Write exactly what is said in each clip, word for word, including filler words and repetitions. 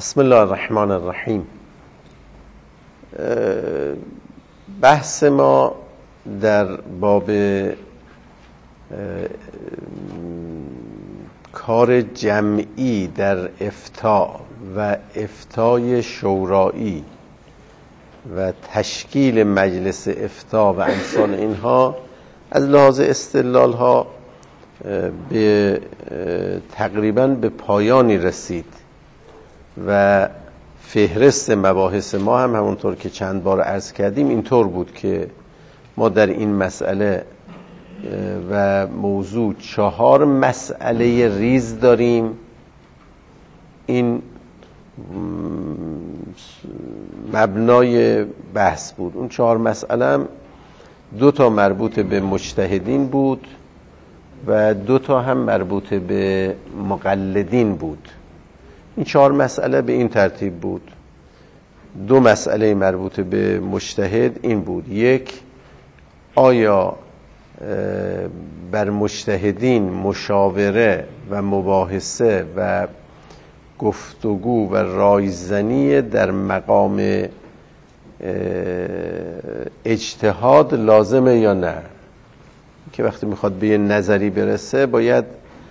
بسم الله الرحمن الرحیم. بحث ما در باب کار جمعی در افتاء و افتای شورایی و تشکیل مجلس افتاء و امثال اینها از لحاظ استدلال ها به تقریبا به پایانی رسید و فهرست مباحث ما هم همونطور که چند بار عرض کردیم اینطور بود که ما در این مسئله و موضوع چهار مسئله ریز داریم. این مبنای بحث بود. اون چهار مسئله هم دو تا مربوط به مجتهدین بود و دو تا هم مربوط به مقلدین بود. این چهار مسئله به این ترتیب بود. دو مسئله مربوط به مجتهد این بود: یک، آیا بر مجتهدین مشاوره و مباحثه و گفتگو و رایزنی در مقام اجتهاد لازمه یا نه؟ که وقتی میخواد به یه نظری برسه باید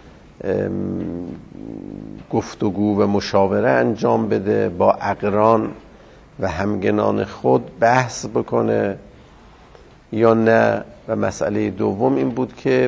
گفتگو و مشاوره انجام بده، با اقران و همگنان خود بحث بکنه یا نه. و مسئله دوم این بود که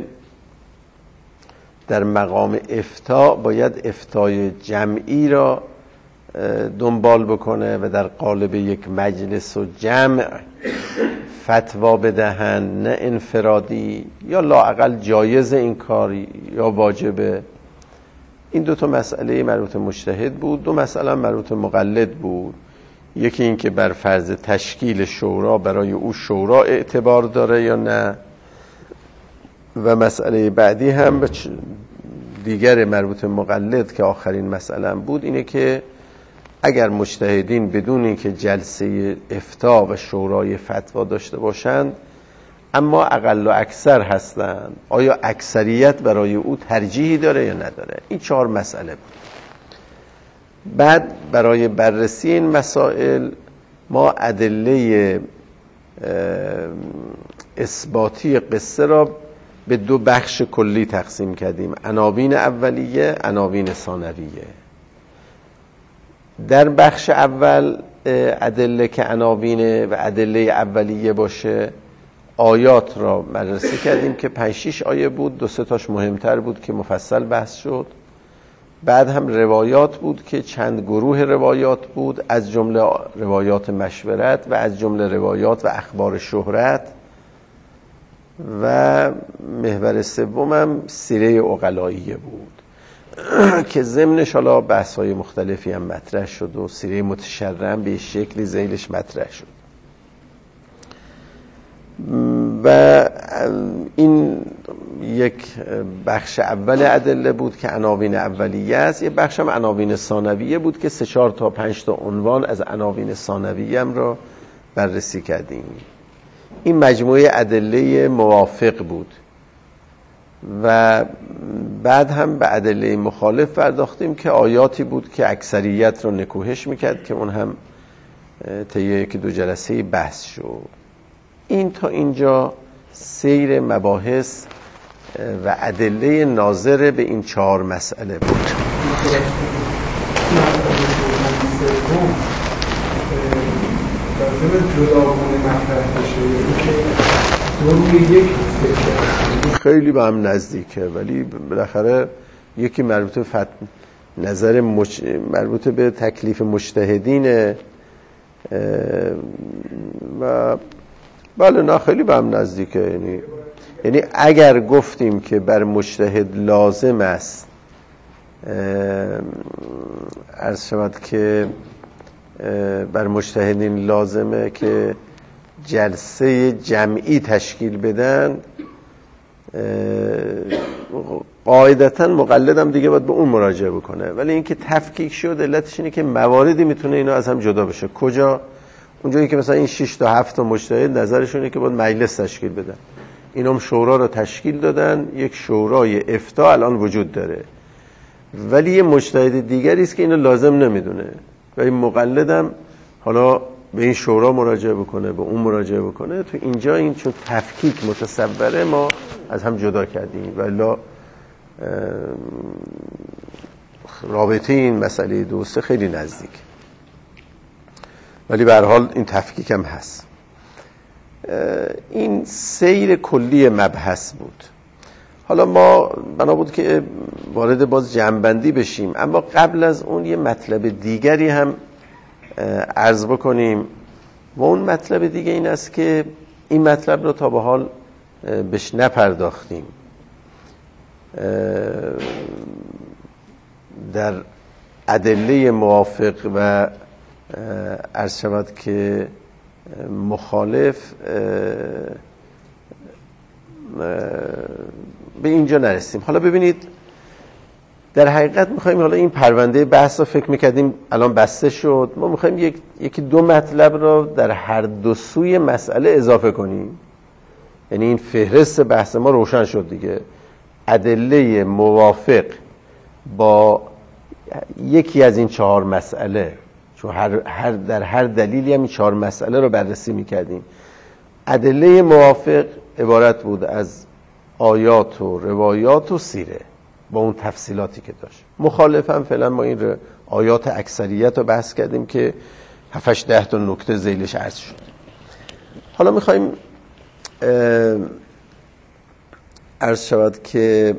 در مقام افتاء باید افتای جمعی را دنبال بکنه و در قالب یک مجلس و جمع فتوا بدهند، نه انفرادی، یا لااقل جایز این کار یا واجبه. این دو تا مسئله مربوط مجتهد بود. دو مسئله مربوط مقلد بود. یکی این که بر فرض تشکیل شورا برای او شورا اعتبار داره یا نه، و مسئله بعدی هم دیگر مربوط مقلد که آخرین مسئله هم بود اینه که اگر مجتهدین بدون اینکه جلسه افتاء و شورای فتوا داشته باشند اما اقل و اکثر هستند، آیا اکثریت برای او ترجیحی داره یا نداره؟ این چهار مسئله بود. بعد برای بررسی این مسائل ما ادله اثباتی قصه را به دو بخش کلی تقسیم کردیم: عناوین اولیه، عناوین ثانویه. در بخش اول ادله که عناوین و ادله اولیه باشه آیات را بررسی کردیم که پنج شش آیه بود. دو سه تاش مهمتر بود که مفصل بحث شد. بعد هم روایات بود که چند گروه روایات بود، از جمله روایات مشورت و از جمله روایات و اخبار شهرت. و محور سوم هم سیره عقلائیه بود که ضمنش حالا بحث‌های مختلفی هم مطرح شد و سیره متشرع به شکلی ذیلش مطرح شد. و این یک بخش اول ادله بود که عناوین اولیه است. یه بخش هم عناوین ثانویه بود که سه چهار تا پنج تا عنوان از عناوین ثانویه هم را بررسی کردیم. این مجموعه ادله موافق بود و بعد هم به ادله مخالف پرداختیم که آیاتی بود که اکثریت رو نکوهش میکرد که اون هم طی یک دو جلسه بحث شد. این تا اینجا سیر مباحث و ادله ناظر به این چهار مسئله بود. خیلی به هم نزدیکه، ولی بالاخره یکی مربوط به فت... نظر مج... مربوط به تکلیف مجتهدینه و بله نه خیلی به هم نزدیکه. یعنی یعنی اگر گفتیم که بر مجتهد لازم است عرض شود که بر مجتهدین لازمه که جلسه جمعی تشکیل بدن، قاعدتا مقلد هم دیگه باید به اون مراجعه بکنه. ولی اینکه تفکیک شد علتش اینه که مواردی میتونه اینا از هم جدا بشه. کجا؟ اونجایی که مثلا این شش تا هفت تا مجتهد نظرشونه که باید مجلس تشکیل بدن، اینام شورا رو تشکیل دادن، یک شورای افتاء الان وجود داره، ولی یه مجتهد دیگری است که اینو لازم نمیدونه. و این مقلدم حالا به این شورا مراجعه بکنه، به اون مراجعه بکنه. تو اینجا این چون تفکیک متصوره ما از هم جدا کردیم، ولی رابطه این مسئله دو سه خیلی نزدیک، ولی به هر حال این تفکیک هم هست. این سیر کلی مبحث بود. حالا ما بنا بود که وارد باز جمع‌بندی بشیم، اما قبل از اون یه مطلب دیگری هم عرض بکنیم و اون مطلب دیگه این است که این مطلب رو تا به حال بهش نپرداختیم. در ادله موافق و عرض شود که مخالف به اینجا نرسیم. حالا ببینید در حقیقت میخوایم، حالا این پرونده بحث رو فکر میکردیم الان بسته شد، ما میخوایم یک یکی دو مطلب رو در هر دو سوی مسئله اضافه کنیم. یعنی این فهرست بحث ما روشن شد دیگه. ادله موافق با یکی از این چهار مسئله، چون هر, هر در هر دلیلی هم این چهار مسئله رو بررسی میکردیم. ادله موافق عبارت بود از آیات و روایات و سیره با اون تفصیلاتی که داشت. مخالف هم فعلا ما این آیات اکثریت رو بحث کردیم که هفتش ده تا نکته ذیلش عرض شد. حالا میخوایم عرض شود که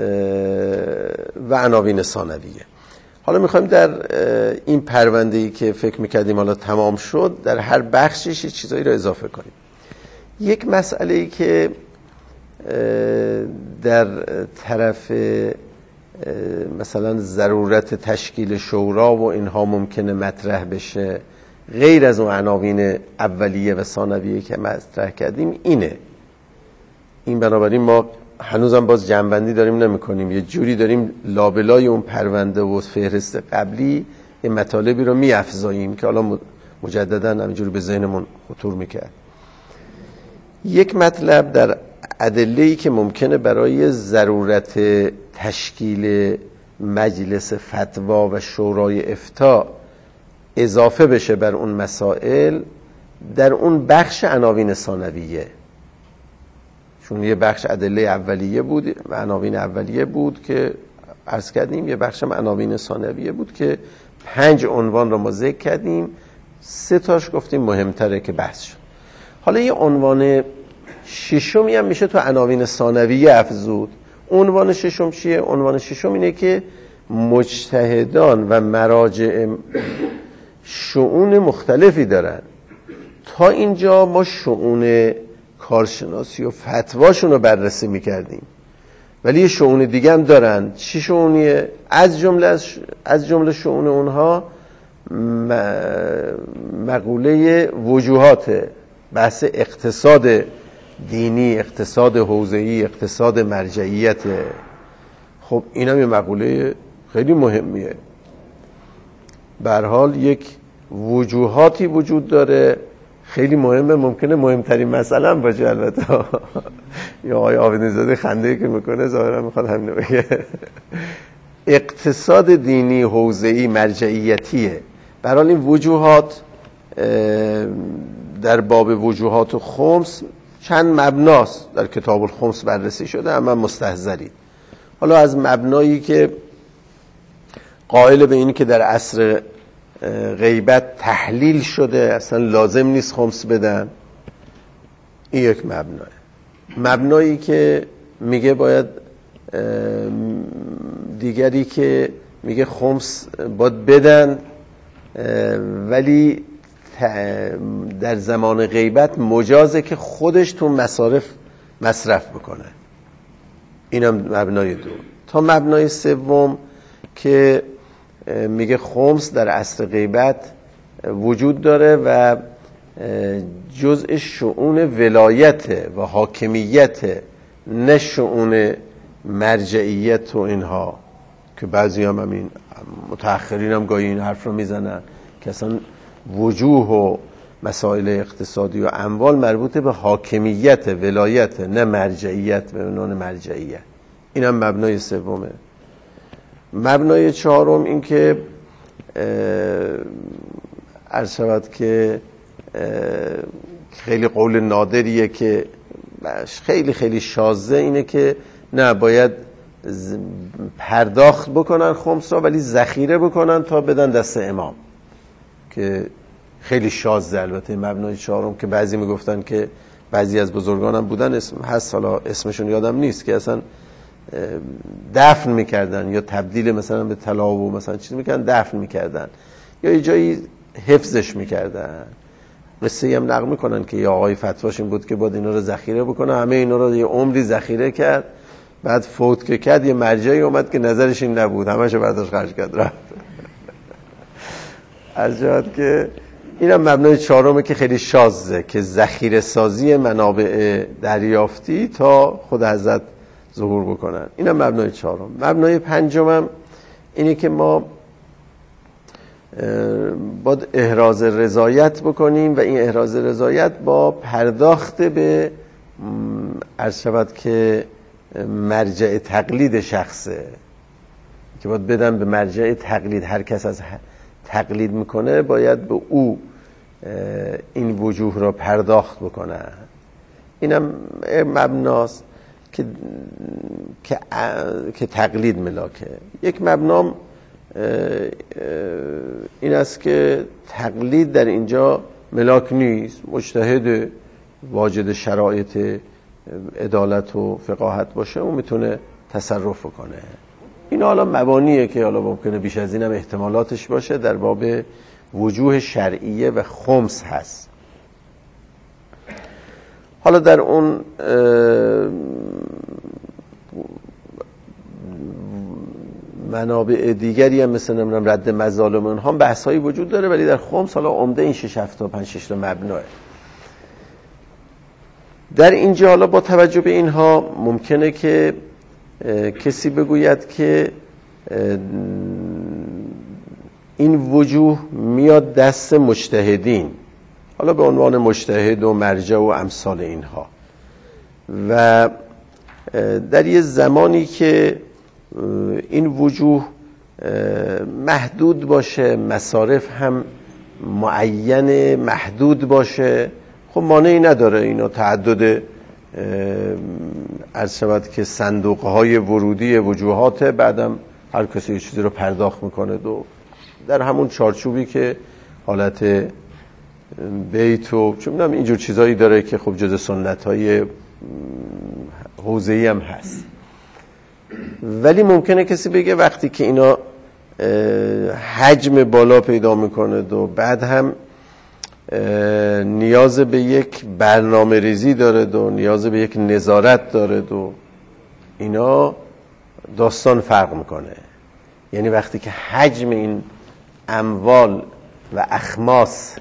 و عناوین ثانویه. حالا میخوایم در این پرونده‌ای که فکر میکردیم حالا تمام شد در هر بخشش چیزایی رو اضافه کنیم. یک مسئله‌ای که در طرف مثلا ضرورت تشکیل شورا و اینها ممکنه مطرح بشه، غیر از اون عناوین اولیه و ثانویه که مطرح کردیم، اینه. این بنابراین ما هنوزم باز جمع‌بندی داریم نمی کنیم، یه جوری داریم لابلای اون پرونده و فهرست قبلی یه مطالبی رو می افزاییم که حالا مجددا همینجوری به ذهنمون خطور میکرد. یک مطلب در ادله‌ای که ممکنه برای ضرورت تشکیل مجلس فتوا و شورای افتاء اضافه بشه بر اون مسائل، در اون بخش عناوین ثانویه، چون یه بخش ادله اولیه بود و عناوین اولیه بود که عرض کردیم، یه بخش عناوین ثانویه بود که پنج عنوان رو ما ذکر کردیم، سه تاش گفتیم مهمتره که بحث شد. حالا یه عنوان ششمی هم میشه تو عناوین ثانویه افزود. عنوان ششم چیه؟ عنوان ششم اینه که مجتهدان و مراجع شؤون مختلفی دارن. تا اینجا ما شؤون کارشناسی و فتواشون رو بررسی میکردیم، ولی یه شؤون دیگه هم دارن. چی شؤونیه؟ از جمله از جمله شؤون اونها مقوله وجوهات، بحث اقتصاد دینی، اقتصاد حوزه‌ای، اقتصاد مرجعیت. خب این هم یه مقوله خیلی مهمیه. به هر حال یک وجوهاتی وجود داره خیلی مهمه، ممکنه مهمترین مسئله هم باشه. البته یا آقای آبدی زاده خنده که میکنه ظاهرا میخواد همین بگه. اقتصاد دینی، حوزه‌ای، مرجعیتیه. به هر حال این وجوهات در باب وجوهات و خمس چند مبناست در کتاب الخمس بررسی شده، اما مستحضرید. حالا از مبنایی که قائل به این که در عصر غیبت تحلیل شده، اصلا لازم نیست خمس بدن، این یک مبناه. مبنایی که میگه باید، دیگری که میگه خمس باید بدن ولی در زمان غیبت مجازه که خودش تو مصارف مصرف بکنه. اینم مبنای دو. تا مبنای سوم که میگه خمس در عصر غیبت وجود داره و جزء شؤون ولایت و حاکمیت، نه شؤون مرجعیت و اینها، که بعضی هم همین متأخرین هم گاهی این حرف رو میزنن که اصلا وجوه و مسائل اقتصادی و اموال مربوط به حاکمیت، ولایت، نه مرجعیت به عنوان مرجعیت. این هم مبنای سومه. مبنای چهارم این که عرض شود که خیلی قول نادریه که خیلی خیلی شاذه اینه که نه باید پرداخت بکنن خمس را ولی ذخیره بکنن تا بدن دست امام، که خیلی شاذه. البته مبنای چهارم که بعضی میگفتن که بعضی از بزرگانم بودن اسم هست، حالا اسمشون یادم نیست، که اصلا دفن میکردن یا تبدیل مثلا به طلا و مثلا چیز میکردن دفن میکردن یا یه جایی حفظش میکردن. قصه هم نقل میکنن که یه آقای فتواش این بود که باید اینا رو ذخیره بکنه، همه اینا رو یه عمری ذخیره کرد، بعد فوت که کرد یه مرجعی اومد که نظرش این نبود، همه‌شو برداشت خرج کرد رفت. از جهت که اینم مبنای چهارمه که خیلی شاذه، که ذخیره سازی منابع دریافتی تا خود حضرت ظهور بکنن. اینم مبنای چهارم. مبنای پنجمم اینه که ما باید احراز رضایت بکنیم و این احراز رضایت با پرداخت به عرض شود که مرجع تقلید شخصه، که باید بدن به مرجع تقلید. هر کس از تقلید میکنه باید به او این وجوه را پرداخت بکنه. اینم مبناست که که که تقلید ملاکه. یک مبنام این است که تقلید در اینجا ملاک نیست، مجتهد واجد شرایط عدالت و فقاهت باشه اون میتونه تصرف کنه. این حالا مبانیه که حالا ممکنه بیش از اینم احتمالاتش باشه، در باب وجوه شرعیه و خمس هست. حالا در اون منابع دیگری هم مثل نمیدونم رد مظالم اونها بحثایی وجود داره، ولی در خمس حالا عمده این شش هفت تا پنج شش تا مبناه. در اینجا حالا با توجه به اینها ممکنه که کسی بگوید که این وجوه میاد دست مجتهدین، حالا به عنوان مجتهد و مرجع و امثال اینها، و در یه زمانی که این وجوه محدود باشه، مصارف هم معین محدود باشه، خب مانعی نداره اینا تعدد عرض شود که صندوقهای ورودی وجوهات، بعدم هر کسی یه چیزی رو پرداخت میکنه دو در همون چارچوبی که حالت بیت و چون میدونم اینجور چیزایی داره که خب جز سنت های حوزه‌ای هم هست. ولی ممکنه کسی بگه وقتی که اینا حجم بالا پیدا میکنه و بعد هم نیاز به یک برنامه ریزی داره و نیاز به یک نظارت داره و اینا داستان فرق میکنه. یعنی وقتی که حجم این اموال و اخماس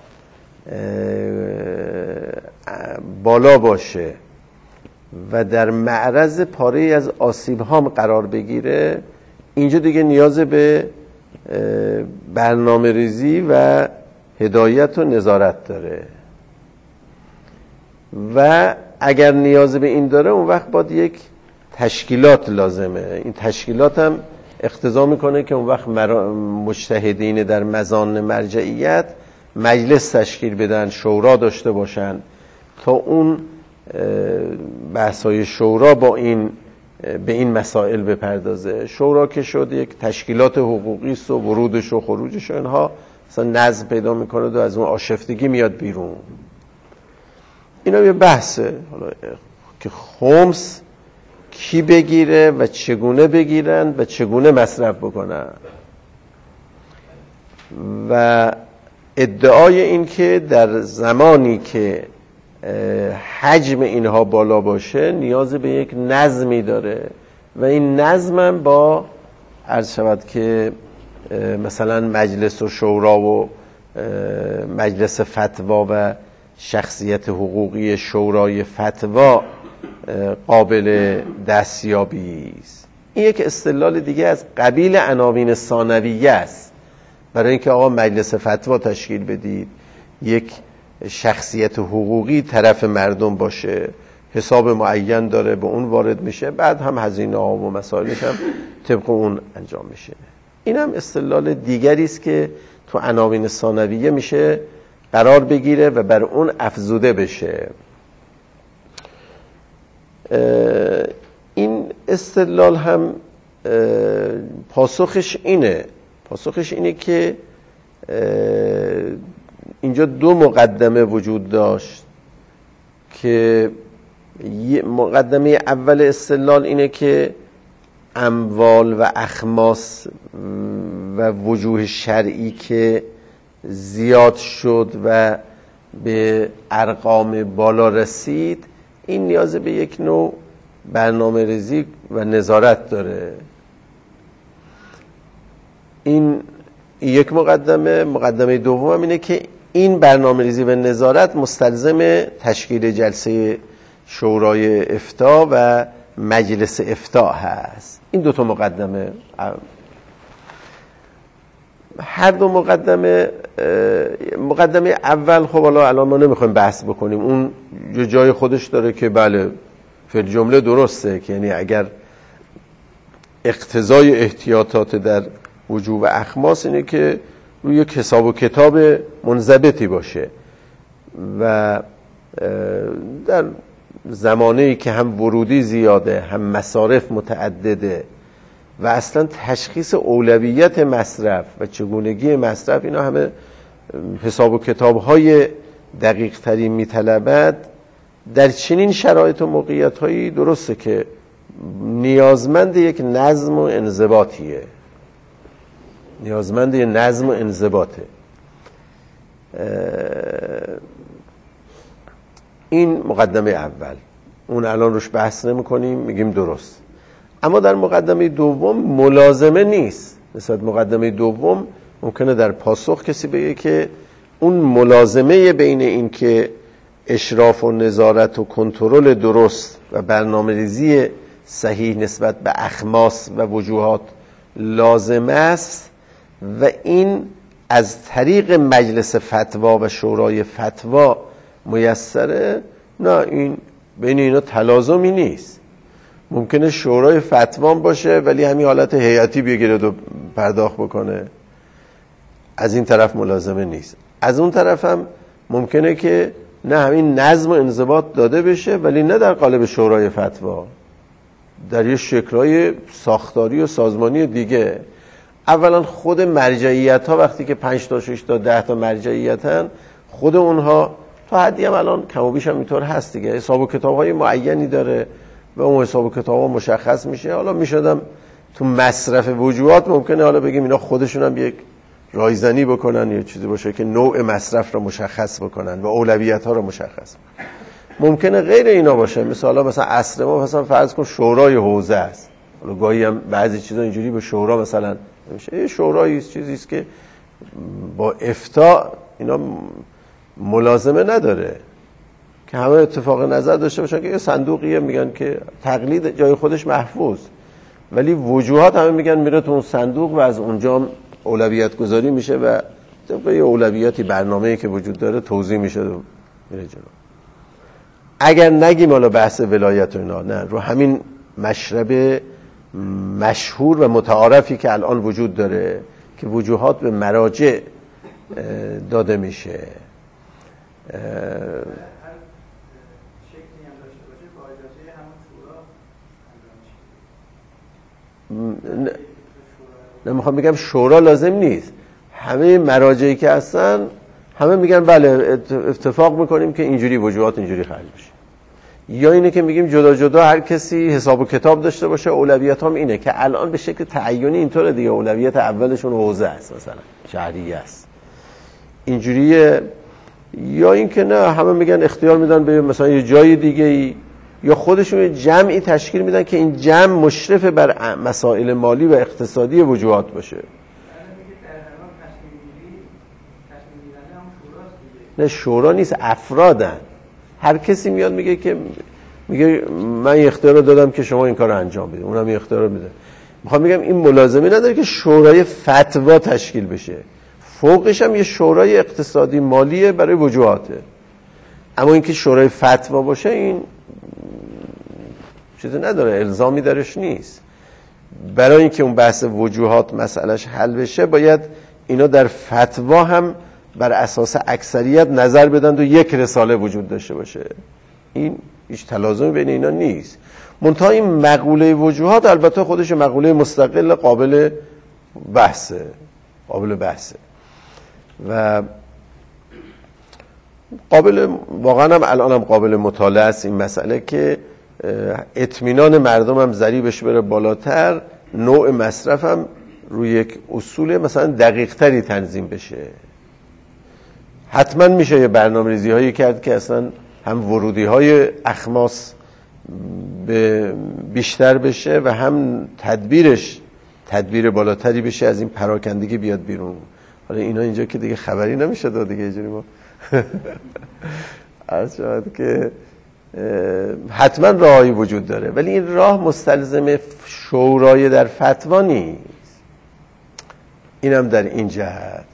بالا باشه و در معرض پاره از آسیب هام قرار بگیره، اینجا دیگه نیاز به برنامه ریزی و هدایت و نظارت داره. و اگر نیاز به این داره اون وقت باید یک تشکیلات لازمه. این تشکیلات هم اقتضا میکنه که اون وقت مجتهدین در مزان مرجعیت مجلس تشکیل بدن، شورا داشته باشن تا اون بحثای شورا با این به این مسائل بپردازه. شورا که شد یک تشکیلات حقوقی است و ورودش و خروجش و اینها مثلا نظم پیدا میکنه و از اون آشفتگی میاد بیرون. اینا یه بحثه حالا که خمس کی بگیره و چگونه بگیرن و چگونه مصرف بکنن. و ادعای این که در زمانی که حجم اینها بالا باشه نیاز به یک نظمی داره و این نظم هم با عرض شود که مثلا مجلس و شورا و مجلس فتوا و شخصیت حقوقی شورای فتوا قابل دستیابی است. این یک استدلال دیگه از قبیل عناوین ثانویه است. برای اینکه آقا مجلس فتوا تشکیل بدید، یک شخصیت حقوقی طرف مردم باشه، حساب معین داره به اون وارد میشه، بعد هم هزینه ها و مسائلش هم طبق اون انجام میشه. این هم استدلال دیگری است که تو عناوین ثانویه میشه قرار بگیره و بر اون افزوده بشه. این استدلال هم پاسخش اینه پاسخش اینه که اینجا دو مقدمه وجود داشت که مقدمه اول استدلال اینه که اموال و اخماس و وجوه شرعی که زیاد شد و به ارقام بالا رسید این نیاز به یک نوع برنامه ریزی و نظارت داره. این یک مقدمه. مقدمه دوم اینه که این برنامه ریزی و نظارت مستلزم تشکیل جلسه شورای افتاء و مجلس افتاء هست. این دو تا مقدمه، هر دو مقدمه مقدمه اول خب حالا الان ما نمیخوایم بحث بکنیم، اون جای خودش داره که بله فی جمله درسته که یعنی اگر اقتضای احتیاطات در وجوب اخماس اینه که روی یک حساب و کتاب منضبطی باشه و در زمانه‌ای که هم ورودی زیاده هم مصارف متعدده و اصلا تشخیص اولویت مصرف و چگونگی مصرف اینا همه حساب و کتاب‌های دقیق تری میطلبد، در چنین شرایط و موقعیت‌هایی درسته که نیازمند یک نظم و انضباطیه نیازمند یک نظم و انضباطه. این مقدمه اول، اون الان روش بحث نمی کنیم، میگیم درست. اما در مقدمه دوم ملازمه نیست. نسبت مقدمه دوم ممکنه در پاسخ کسی بگه که اون ملازمه بین این که اشراف و نظارت و کنترل درست و برنامه‌ریزی صحیح نسبت به اخماس و وجوهات لازم است و این از طریق مجلس فتوا و شورای فتوا میسره، نه، این بین اینا تلازمی نیست. ممکنه شورای فتوا باشه ولی همین حالت هیئتی بگیره و پرداخت بکنه، از این طرف ملازمه نیست. از اون طرف هم ممکنه که نه همین نظم و انضباط داده بشه ولی نه در قالب شورای فتوا، در یه شکل‌های ساختاری و سازمانی دیگه. اولا خود مرجعیت ها وقتی که پنج تا شش تا ده تا مرجعیتن، خود اونها تا حدی هم الان کم و بیش هم اینطور هست دیگه، حساب و کتاب های معینی داره و اون حساب و کتاب ها مشخص میشه. حالا میشدم تو مصرف وجوهات ممکنه حالا بگیم اینا خودشون هم یک رایزنی بکنن یا چیزی باشه که نوع مصرف رو مشخص بکنن و اولویت ها رو مشخص بکنن. ممکنه غیر اینا باشه، مثلا مثلا اصل ما مثلا فرض کن شورای حوزه است، حالا گاهی هم بعضی چیزا اینجوری به شورا مثلا میشه، یه شورایی چیزی است که با افتاء اینا ملازمه نداره که همه اتفاق نظر داشته باشن که یه صندوقیه، میگن که تقلید جای خودش محفوظ، ولی وجوهات همه میگن میره تو اون صندوق و از اونجا اولویت گذاری میشه و طبق یه اولویتی برنامه‌ای که وجود داره توزیع میشه و میره جلو. اگر نگیم حالا بحث ولایت و اینا، نه، رو همین مشرب مشهور و متعارفی که الان وجود داره که وجوهات به مراجع داده میشه، نه میخوام بگم شورا لازم نیست، همه مراجعی که هستن همه میگن بله اتفاق میکنیم که اینجوری وجوهات اینجوری خرج بشه. یا اینه که میگیم جدا جدا هر کسی حساب و کتاب داشته باشه، اولویت هم اینه که الان به شکل تعیینی اینطوره دیگه، اولویت اولشون حوزه است، مثلا شهریه است اینجوریه. یا اینکه نه، همه میگن اختیار میدن به مثلا یه جای دیگه ای، یا خودشون یه جمعی تشکیل میدن که این جمع مشرف بر مسائل مالی و اقتصادی وجوهات باشه. نه شورا نیست، افرادن. هر کسی میاد میگه که میگه من یه اختیار رو دادم که شما این کار رو انجام بدید، اونم یه اختیار رو میده. میخوام بگم این ملازمه نداره که شورای فتوا تشکیل بشه، فوقش هم یه شورای اقتصادی مالیه برای وجوهاته. اما اینکه شورای فتوا باشه این چیزی نداره، الزامی درش نیست. برای اینکه اون بحث وجوهات مسئلهش حل بشه باید اینا در فتوا هم بر اساس اکثریت نظر بدن و یک رساله وجود داشته باشه. این هیچ تلازمی بین اینا نیست. منتها این مقوله وجوهات البته خودش مقوله مستقل قابل بحثه قابل بحثه و قابل واقعا هم الان هم قابل مطالعه است این مسئله که اطمینان مردم هم ضریبش بره بالاتر، نوع مصرف هم روی یک اصول مثلا دقیق تری تنظیم بشه. حتما میشه یه برنامه ریزی هایی کرد که اصلا هم ورودی های اخماس به بیشتر بشه و هم تدبیرش تدبیر بالاتری بشه، از این پراکندگی بیاد بیرون. حالا اینا اینجا که دیگه خبری نمیشه داد دیگه اینجوری ما از شاید که حتما راهی وجود داره، ولی این راه مستلزم شورای در فتوا نیست. اینم در این جهت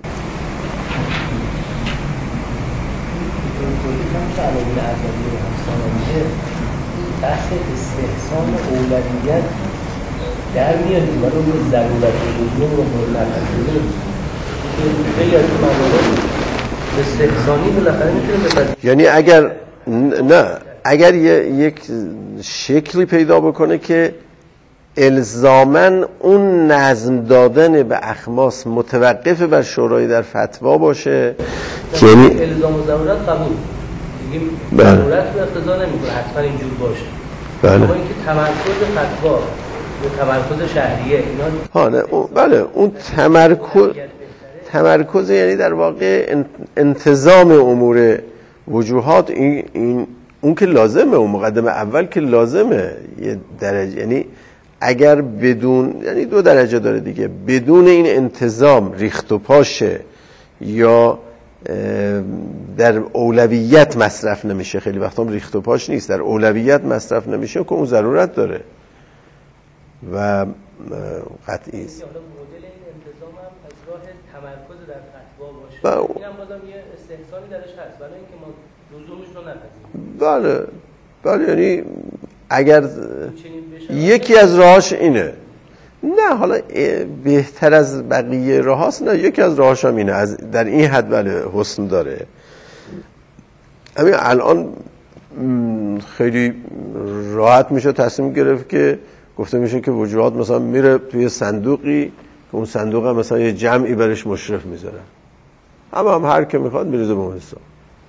بحث استحسان اولویت در میادیم ولی اون ضرورت لزوم رو مطلقه خیلی از این موارد استحسانی بالاخره میتونه بپذیره. یعنی اگر نه اگر یک شکلی پیدا بکنه که الزاماً اون نظم دادن به اخماس متوقف بر شورای در فتوا باشه، یعنی الزام و ضرورت قبول میگیم ضرورت رو اقتضا نمیکنه حتما اینجور باشه، بله. اما اینکه تمرکز فتوا یا تمرکز شهریه اینا ها نه اون بله اون تمرکز تمرکز یعنی در واقع انتظام امور وجوهات این, این اون که لازمه، اون مقدمه اول که لازمه یه درجه، یعنی اگر بدون یعنی دو درجه داره دیگه، بدون این انتظام ریخت و پاشه یا در اولویت مصرف نمیشه، خیلی وقتا هم ریخت و پاش نیست، در اولویت مصرف نمیشه که اون ضرورت داره و قطعی است. مدل این انتظام هم از راه تمرکز در فتوا باشه، اینم بازم یه استحسانی درش هست برای اینکه ما لزومش رو نپذیریم. بله بله یعنی اگر یکی از راهاش اینه، نه حالا بهتر از بقیه راهاست، نه یکی از راهاش هم اینه، از در این حد بله حسن داره. همین الان خیلی راحت میشه تصمیم گرفت که گفته میشه که وجوهات مثلا میره توی صندوقی که اون صندوق هم مثلا یه جمعی برش مشرف میذاره، اما هم هر که میخواد میریزه به اون حساب.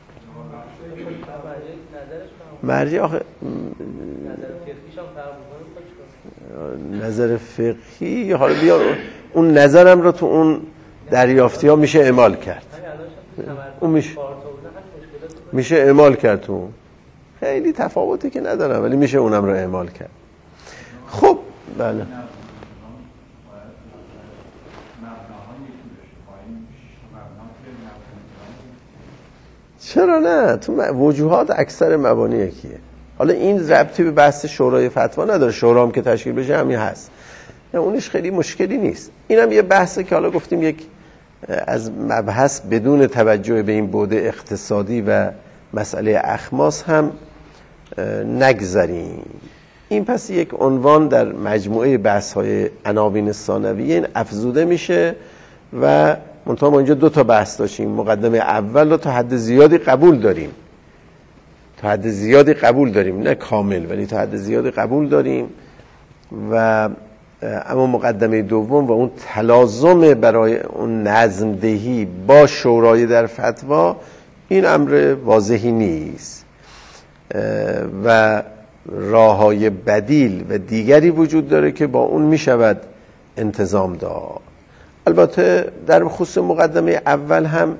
مرجع آخه نظر فقهی حالا بیا اون نظرم رو تو اون دریافتی ها میشه اعمال کرد، اون میشه میشه اعمال کرد تو اون، خیلی تفاوتی که نداره ولی میشه اونم رو اعمال کرد. خب بله چرا نه، تو وجوهات اکثر مبانی یکیه. حالا این ربطی به بحث شورای فتوا نداره، شورا هم که تشکیل بشه همین هست، نه اونش خیلی مشکلی نیست. اینم یه بحثه که حالا گفتیم یک از مبحث بدون توجه به این بعد اقتصادی و مسئله اخماس هم نگذاریم. این پس یک عنوان در مجموعه بحث‌های عناوین ثانویه این افزوده میشه و منتها ما اینجا دو تا بحث داشتیم. مقدمه اول رو تا حد زیادی قبول داریم، تا حد زیادی قبول داریم، نه کامل ولی تا حد زیادی قبول داریم، و اما مقدمه دوم و اون تلازم برای اون نظم دهی با شورای در فتوا این امر واضحی نیست و راه‌های بدیل و دیگری وجود داره که با اون میشود انتظام داد. البته در خصوص مقدمه اول هم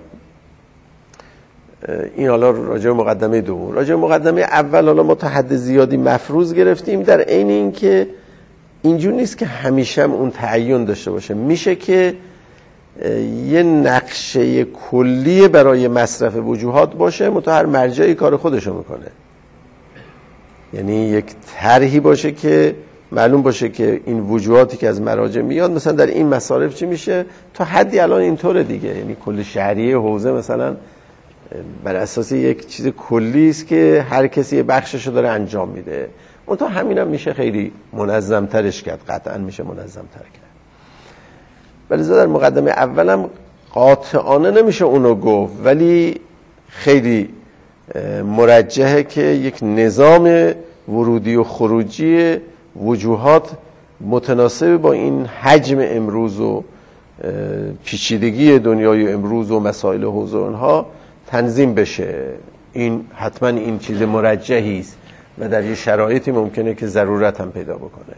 این حالا راجع به مقدمه دوم، راجع به مقدمه اول حالا ما تا حد زیادی مفروض گرفتیم، در عین این که اینجور نیست که همیشه هم اون تعین داشته باشه، میشه که یه نقشه کلی برای مصرف وجوهات باشه، منتها هر مرجعی کار خودشو میکنه. یعنی یک طرحی باشه که معلوم باشه که این وجوهاتی که از مراجع میاد مثلا در این مصارف چی میشه، تا حدی الان اینطوره دیگه. یعنی کل شهریه حوزه مثلا بر اساس یک چیز کلی است که هر کسی یه بخششو داره انجام میده، اون تا همینم میشه خیلی منظم ترش کرد، قطعا میشه منظم تر کرد. ولی در مقدمه اولم قاطعانه نمیشه اونو گفت، ولی خیلی مرجحه که یک نظام ورودی و خروجی وجوهات متناسب با این حجم امروز و پیچیدگی دنیای امروز و مسائل حوزه اونها تنظیم بشه. این حتما این چیز مرجحی است و در یه شرایطی ممکنه که ضرورت هم پیدا بکنه.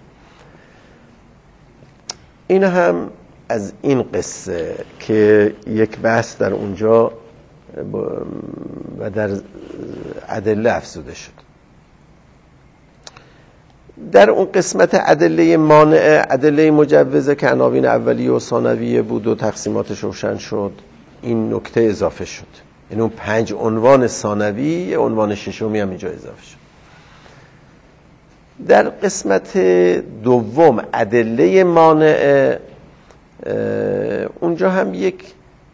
این هم از این قصه که یک بحث در اونجا و در ادله افزوده شد. در اون قسمت ادله مانع، ادله مجوزه که عناوین اولیه و ثانویه بود و تقسیماتش روشن شد، این نکته اضافه شد. یعنی اون پنج عنوان ثانوی، عنوان ششمی هم اینجا اضافه شد. در قسمت دوم ادله مانع، اونجا هم یک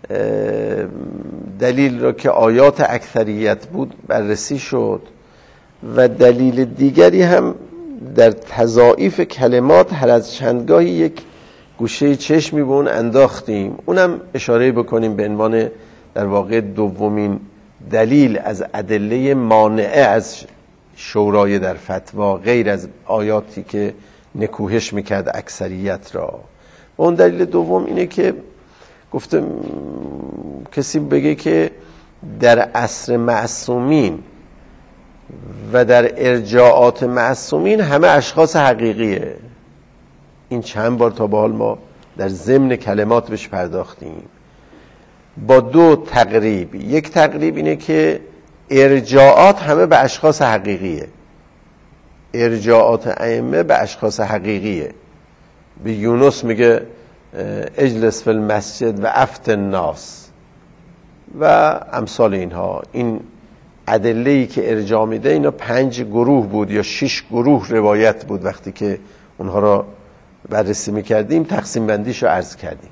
دلیل را که آیات اکثریت بود بررسی شد و دلیل دیگری هم در تضاعیف کلمات هر از چندگاهی یک گوشه چشمی به اون انداختیم. اونم اشاره بکنیم به عنوان در واقع دومین دلیل از ادله مانعه از شورای در فتوا، غیر از آیاتی که نکوهش میکرد اکثریت را. و اون دلیل دوم اینه که گفتم کسی بگه که در عصر معصومین و در ارجاعات معصومین همه اشخاص حقیقیه. این چند بار تا به حال ما در ضمن کلمات بهش پرداختیم با دو تقریب. یک تقریب اینه که ارجاعات همه به اشخاص حقیقیه، ارجاعات ائمه به اشخاص حقیقیه. به یونس میگه اجلس فی المسجد و افتن الناس و امثال اینها. این ادله‌ای که ارجاع میده اینا پنج گروه بود یا شش گروه روایت بود. وقتی که اونها را بررسی میکردیم تقسیم بندیش رو عرض کردیم.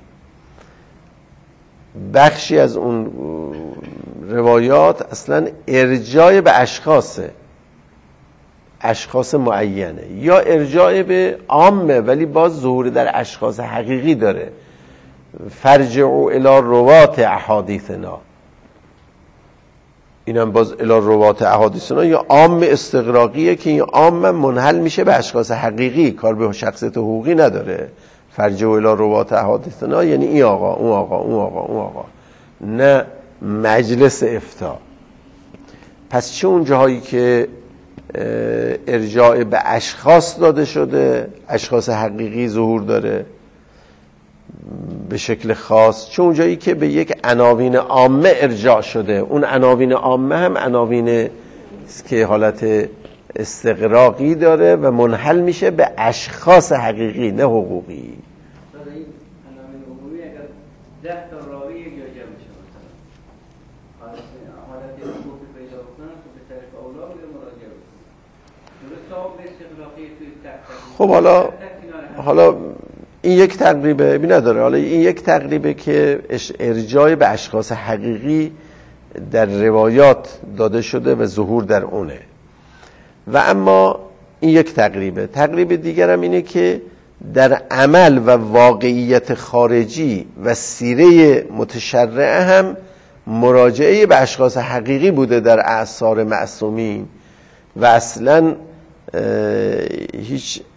بخشی از اون روایات اصلا ارجاع به اشخاصه، اشخاص معینه، یا ارجاع به عامه ولی باز ظهور در اشخاص حقیقی داره. فرجعوا الی روات احادیثنا، اینم باز الی روات احادیثنا یا عام استغراقیه که این عام منحل میشه به اشخاص حقیقی، کار به شخصیت حقوقی نداره. فرجعوا الی روات احادیثنا یعنی این آقا اون آقا اون آقا اون آقا، نه مجلس افتاء. پس چه اون جاهایی که ارجاع به اشخاص داده شده، اشخاص حقیقی ظهور داره به شکل خاص، چه اونجایی که به یک عناوین عامه ارجاع شده، اون عناوین عامه هم عناوین که حالت استغراقی داره و منحل میشه به اشخاص حقیقی نه حقوقی. این عناوین عمومی اگر ده تا راوی یک جا جمع بشه مثلا حالت حقوقی پیدا بکنن تو به طریق اولا میره مراجعه بکنن. درست تا به استغراقی توی تک. خب حالا حالا این یک تقریبه بی نداره. حالا این یک تقریبه که ارجاع به اشخاص حقیقی در روایات داده شده و ظهور در اونه. و اما این یک تقریبه. تقریب دیگر هم اینه که در عمل و واقعیت خارجی و سیره متشرعه هم مراجعه به اشخاص حقیقی بوده در اعصار معصومین و اصلا هیچ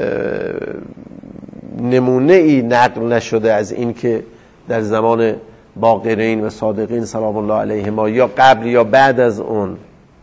نمونه ای نقل نشده از این که در زمان باقرین و صادقین سلام الله علیهما یا قبل یا بعد از اون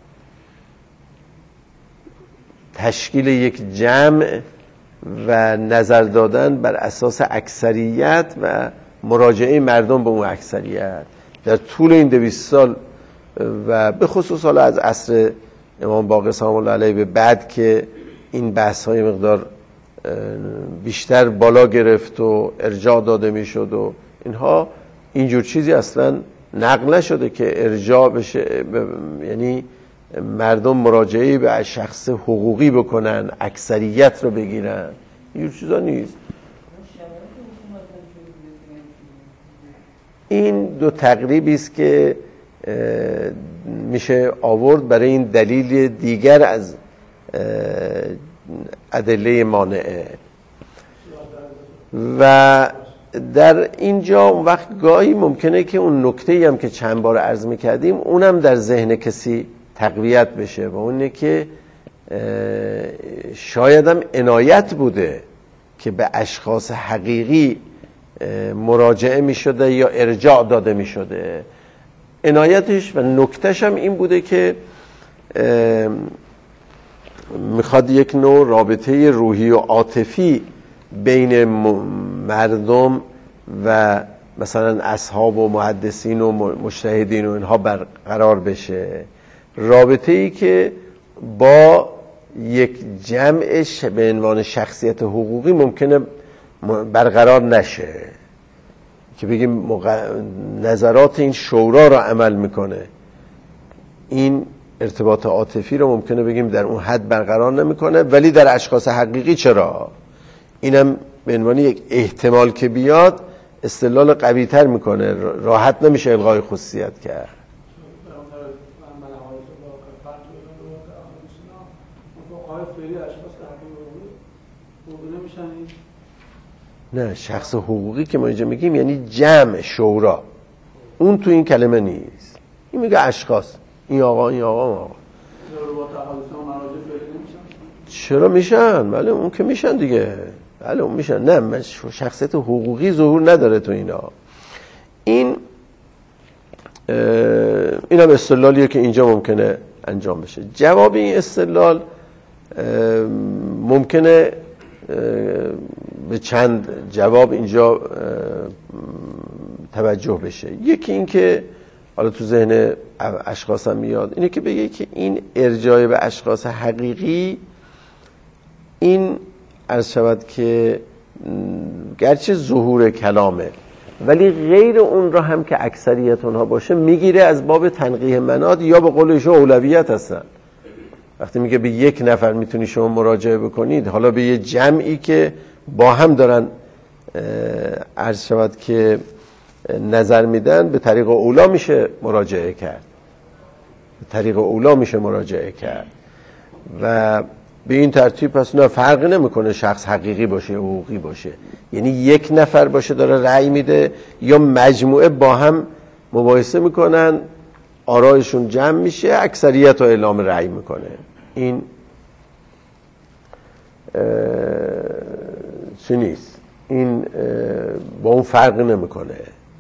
تشکیل یک جمع و نظر دادن بر اساس اکثریت و مراجعه مردم به اون اکثریت در طول این دویست سال و به خصوص حالا از عصر امام باقر سلام الله علیه به بعد که این بحث های مقدار بیشتر بالا گرفت و ارجاع داده میشد و اینها، اینجور چیزی اصلا نقل نشده که ارجاع بشه، یعنی مردم مراجعه به شخص حقوقی بکنن، اکثریت رو بگیرن، اینجور چیزا نیست. این دو تقریبی است که میشه آورد برای این دلیل دیگر از ادله مانعه. و در اینجا اون وقت گاهی ممکنه که اون نکته‌ای هم که چند بار عرض می‌کردیم اونم در ذهن کسی تقویت بشه و اونه که شاید هم عنایت بوده که به اشخاص حقیقی مراجعه می‌شده یا ارجاع داده می‌شده. عنایتش و نکتهش هم این بوده که میخواد یک نوع رابطه روحی و عاطفی بین مردم و مثلا اصحاب و محدثین و مجتهدین و اینها برقرار بشه، رابطه ای که با یک جمع به عنوان شخصیت حقوقی ممکنه برقرار نشه، که بگیم مق... نظرات این شورا را عمل میکنه، این ارتباط عاطفی رو ممکنه بگیم در اون حد برقرار نمیکنه، ولی در اشخاص حقیقی چرا؟ اینم به عنوان یک احتمال که بیاد استدلال قوی تر میکنه، راحت نمیشه الغای خصوصیت کرد. نه، شخص حقوقی که ما اینجا میگیم یعنی جمع شورا، اون تو این کلمه نیست. این میگه اشخاص، این آقا این آقا آقا چرا میشن؟ بله اون که میشن دیگه، بله اون میشن. نه، من شخصیت حقوقی ظهور نداره تو اینا. این این هم استدلالیه که اینجا ممکنه انجام بشه. جواب این استدلال ممکنه به چند جواب اینجا توجه بشه. یکی این که حالا تو ذهن اشخاص هم میاد، اینه که بگه که این ارجاع به اشخاص حقیقی، این عرض شود که گرچه ظهور کلامه ولی غیر اون را هم که اکثریت اونها باشه میگیره از باب تنقیح مناد، یا به قول ایشون اولویت هستن. وقتی میگه به یک نفر میتونی شما مراجعه بکنید، حالا به یه جمعی که با هم دارن عرض شود که نظر میدن، به طریق اولا میشه مراجعه کرد، به طریق اولا میشه مراجعه کرد و به این ترتیب پس نه فرق نمیکنه شخص حقیقی باشه یا حقوقی باشه، یعنی یک نفر باشه داره رأی میده یا مجموعه با هم مباحثه میکنن، آرایشون جمع میشه، اکثریت رو اعلام رأی میکنه. این چی نیست، این با اون فرق نمیکنه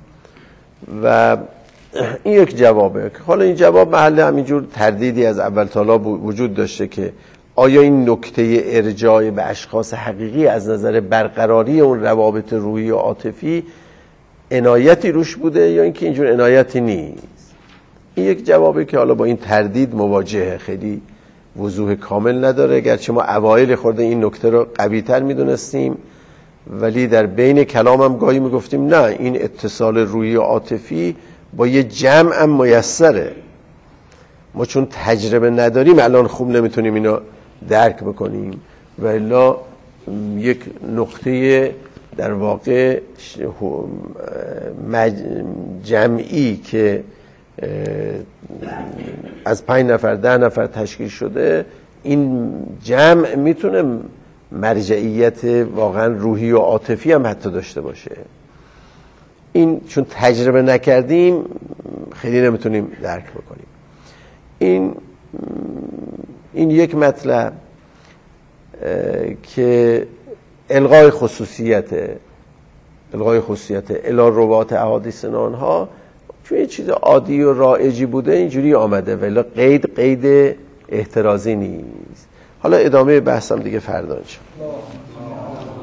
و این یک جوابه. حالا این جواب محل همینجور تردیدی از اول تا حالا وجود داشته که آیا این نکته ارجاع به اشخاص حقیقی از نظر برقراری اون روابط روحی و عاطفی عنایتی روش بوده یا اینکه اینجور عنایتی نیست. این یک جوابه که حالا با این تردید مواجهه، خیلی وضوح کامل نداره، گرچه ما اوایل خورده این نکته رو قوی تر میدونستیم ولی در بین کلام هم گاهی میگفتیم نه، این اتصال روحی و عاطفی با یه جمع هم میسره، ما چون تجربه نداریم الان خوب نمیتونیم اینو درک بکنیم و الا یک نقطه در واقع جمعی که از پنج نفر ده نفر تشکیل شده، این جمع میتونه مرجعیت واقعا روحی و عاطفی هم حتی داشته باشه. این چون تجربه نکردیم خیلی نمیتونیم درک بکنیم. این این یک مطلب که الغای خصوصیت الغای خصوصیت الی روات احادیث آنها چون یه چیز عادی و رایجی بوده اینجوری آمده ولی قید قید احترازی نیست. حالا ادامه بحثم دیگه فردا انشاءالله.